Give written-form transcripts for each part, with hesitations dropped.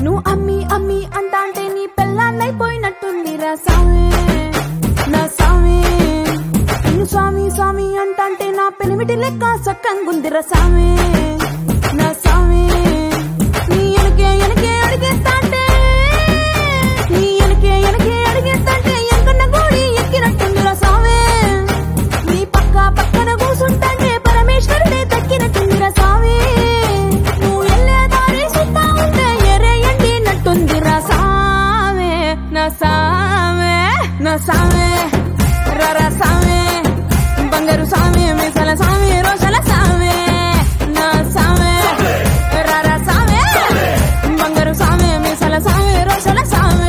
నువ్వు అమ్మి అమ్మి అంటాంటే నీ పెళ్ళాన్నైపోయినట్టుందిరా సామి నా సామి. నువ్వు స్వామి స్వామి అంటాంటే నా పెనిమిటి లెక్క సక్కంగుందిరా సామి నా సామి. నీ ఎనకే ఎనకే అడిగేస్తాంటే నీ ఎనకే ఎనకే అడిగేస్తాంటే ఎంకన్న గోడి ఎక్కినట్టుందిరా సామి. నీ పక్క పక్కన కూసుంటాంటే పరమేశ్వరుడే తక్కినట్టుందిరా సామి. నువ్వు ఎల్లే దారి సుత్తా ఉంటే ఎరే ఎండినట్టుందిరా సామి నా సామి నా సామి. రరా సామి బంగారు సామి మిసల సామి రోషల సామి నా సామి. రరా సామి బంగారు సామి మిసల సామి రోషల సామి.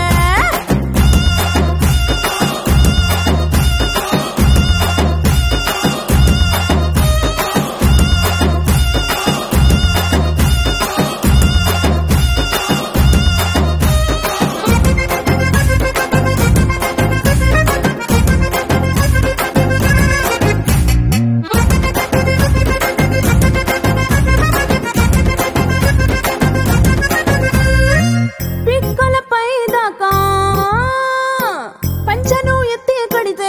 పిక్కలపై దాకా పంచను ఎత్తి కడితే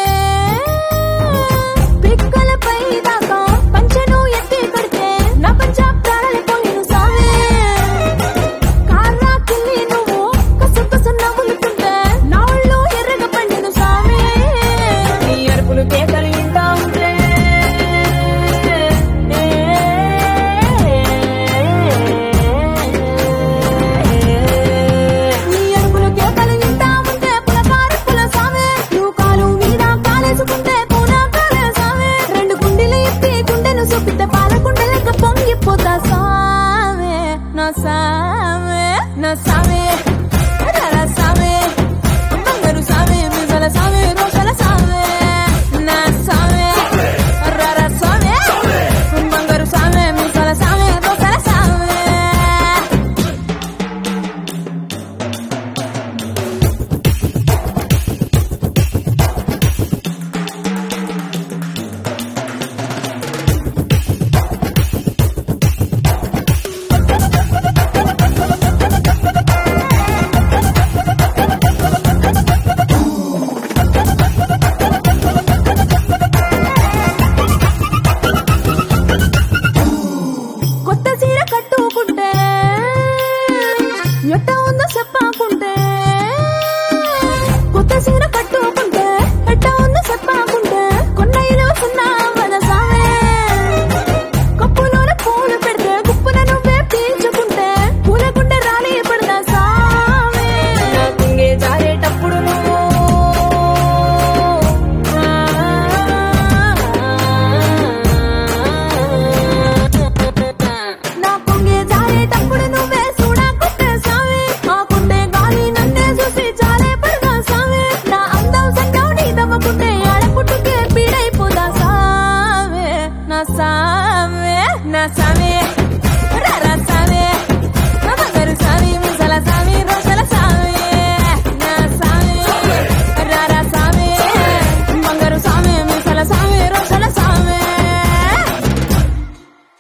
పిక్కలపై దాకా పంచను ఎత్తి కడితే నా పంచా ప్రాణాలైపోయిను సామి. కారాకిల్లి నువ్వు కసు కసు నవ్వులుతుంటే నా ఒళ్ళు ఎర్రగా పండిను సామి. నీ అరుపులు కేకలు వింటా ఉంటే నీ అరుపులు కేకలు వింటా ఉంటే పులకారు పుల సామి. నువ్వు కాలు మీద కాలేసుకుంటే పూనా కాలే సామి. రెండు గుండెలు ఎత్తి గుండెను చూపితే పాల గుండెలకు పొంగిపోతా సామి నా సామి నా సామి. రరా సామి బంగారు సామి మిసల సామి రోషల సామి నా సామి. రరా సామి బంగారు సామి మిసల సామి రోషల సామి. కొత్త చీర కట్టుకుంటే ఎట్ట ఉందో చెప్పకుండా